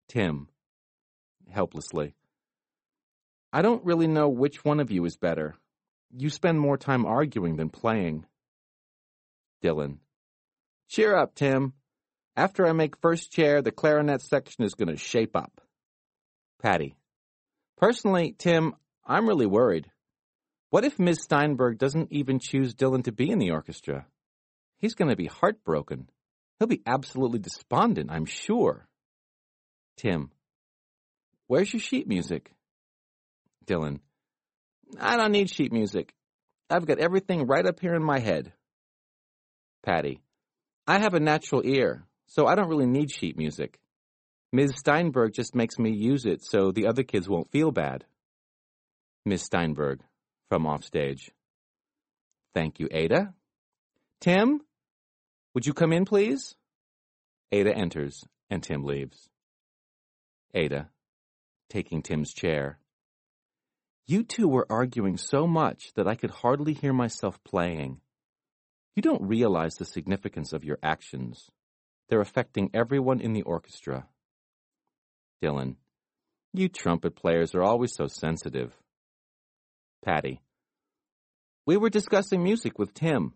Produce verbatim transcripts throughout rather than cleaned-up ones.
Tim, helplessly. I don't really know which one of you is better. You spend more time arguing than playing. Dylan. Cheer up, Tim. After I make first chair, the clarinet section is going to shape up. Patty. Personally, Tim, I'm really worried. What if Miz Steinberg doesn't even choose Dylan to be in the orchestra? He's going to be heartbroken. He'll be absolutely despondent, I'm sure. Tim. Where's your sheet music? Dylan. I don't need sheet music. I've got everything right up here in my head. Patty. I have a natural ear, so I don't really need sheet music. Miz Steinberg just makes me use it so the other kids won't feel bad. Miz Steinberg, from offstage. Thank you, Ada. Tim, would you come in, please? Ada enters, and Tim leaves. Ada, taking Tim's chair. You two were arguing so much that I could hardly hear myself playing. You don't realize the significance of your actions. They're affecting everyone in the orchestra. Dylan. You trumpet players are always so sensitive. Patty. We were discussing music with Tim.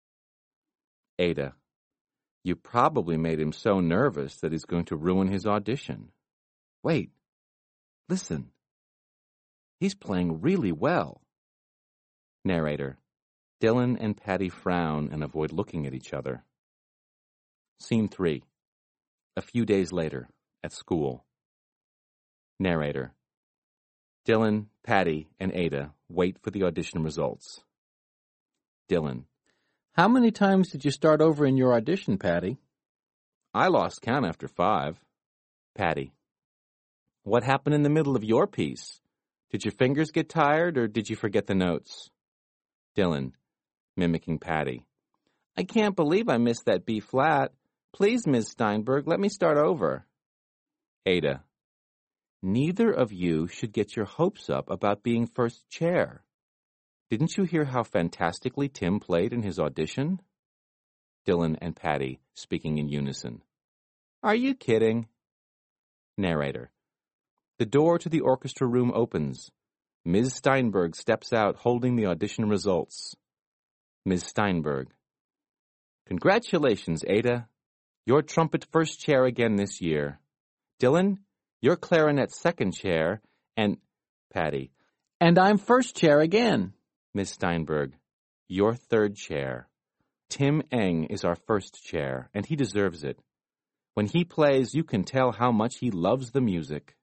Ada. You probably made him so nervous that he's going to ruin his audition. Wait. Listen. He's playing really well. Narrator. Dylan and Patty frown and avoid looking at each other. Scene three. A few days later, at school. Narrator. Dylan, Patty, and Ada wait for the audition results. Dylan. How many times did you start over in your audition, Patty? I lost count after five. Patty. What happened in the middle of your piece? Did your fingers get tired, or did you forget the notes? Dylan, mimicking Patty. I can't believe I missed that B flat. Please, Miz Steinberg, let me start over. Ada. Neither of you should get your hopes up about being first chair. Didn't you hear how fantastically Tim played in his audition? Dylan and Patty, speaking in unison. Are you kidding? Narrator. The door to the orchestra room opens. Miz Steinberg steps out holding the audition results. Miz Steinberg. Congratulations, Ada. Your trumpet first chair again this year. Dylan, your clarinet second chair, and Patty. And I'm first chair again. Miz Steinberg. Your third chair. Tim Eng is our first chair, and he deserves it. When he plays, you can tell how much he loves the music.